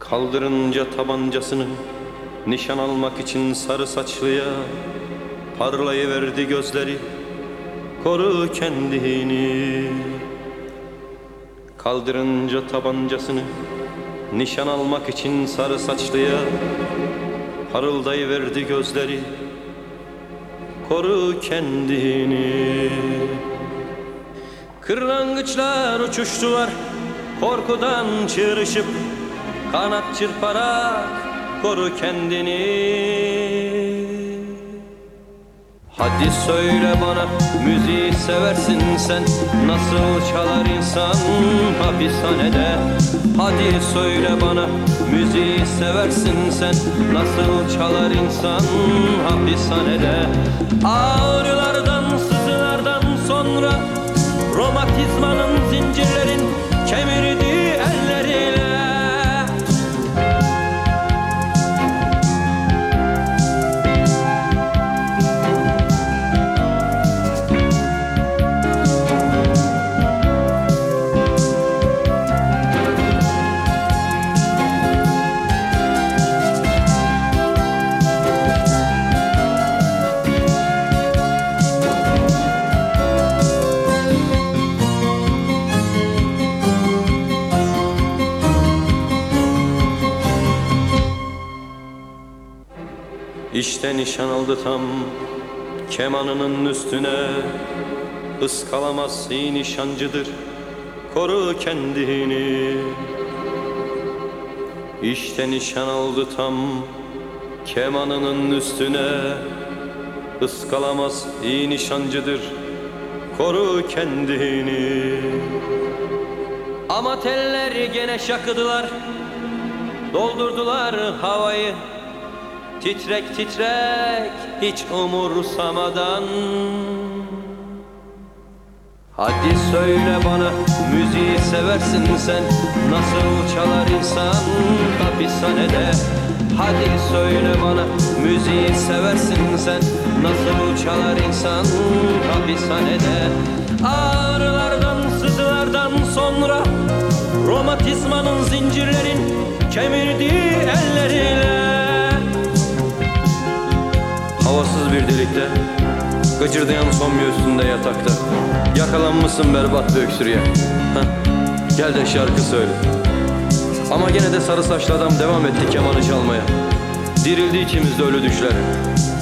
Kaldırınca tabancasını nişan almak için sarı saçlıya, parlayıverdi gözleri, koru kendini. Kaldırınca tabancasını nişan almak için sarı saçlıya, parıldayıverdi gözleri, koru kendini. Kırlangıçlar uçuştular korkudan çığrışıp, kanat çırparak koru kendini. Hadi söyle bana, müziği seversin sen, nasıl çalar insan hapishanede? Hadi söyle bana, müziği seversin sen, nasıl çalar insan hapishanede? Ağrılardan, sızılardan sonra romatizmanın zincirlerin kemirdiği elleriyle İşte nişan aldı tam kemanının üstüne, ıskalamaz iyi nişancıdır, koru kendini. İşte nişan aldı tam kemanının üstüne, ıskalamaz iyi nişancıdır, koru kendini. Ama teller gene şakıdılar, doldurdular havayı, titrek titrek hiç umursamadan. Hadi söyle bana, müziği seversin sen, nasıl çalar insan hapishanede? Hadi söyle bana, müziği seversin sen, nasıl çalar insan hapishanede? Ağrılardan, sızılardan sonra romatizmanın zincirlerin kemirdiği elleriyle havasız bir delikte, gıcırdayan somya üstünde yatakta, yakalanmışsın berbat bir öksürüğe. Gel de şarkı söyle. Ama gene de sarı saçlı adam devam etti kemanı çalmaya. Dirildi içimizde ölü düşler.